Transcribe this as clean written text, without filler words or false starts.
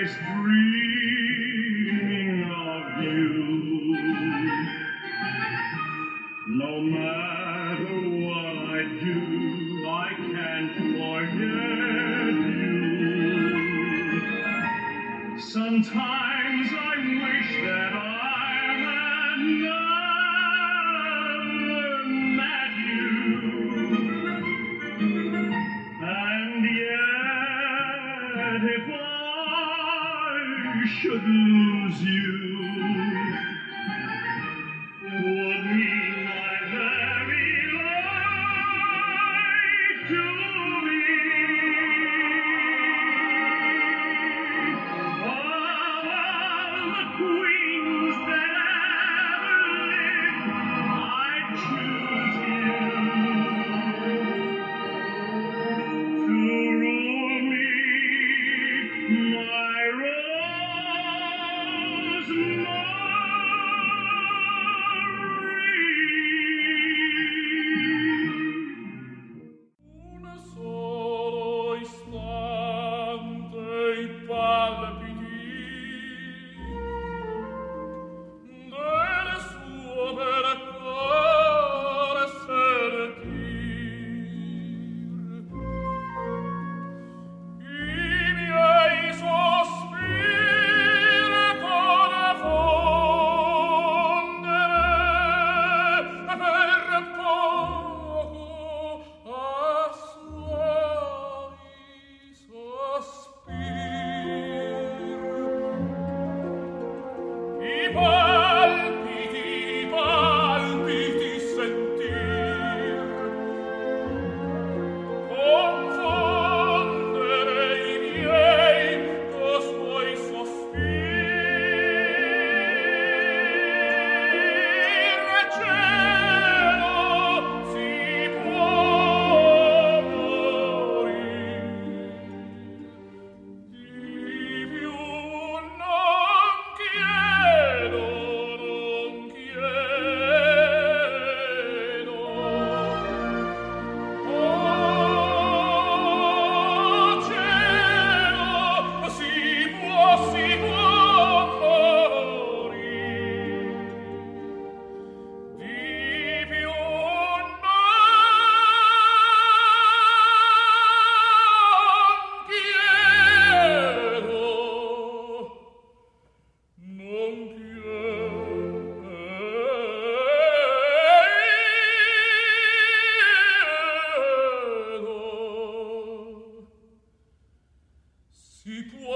always dreaming of you. No matter what I do, I can't forget you. Sometimes I wish that I had never met you. And yet, if I should lose you, would mean my very life to me. Of all the queens that ever lived, I'd choose you to rule me, my Rosemary. Un solo istante I palpiti del suo bel cuore sentir. I miei sospiri confondere per poco a suoi sospiri. I palpiti sentir, confondere I miei co' suoi sospiri. Cielo, si può morir, di più non chiedo, non chiedo. Oh cielo, si può morir, di più non chiedo, non chiedo. Si può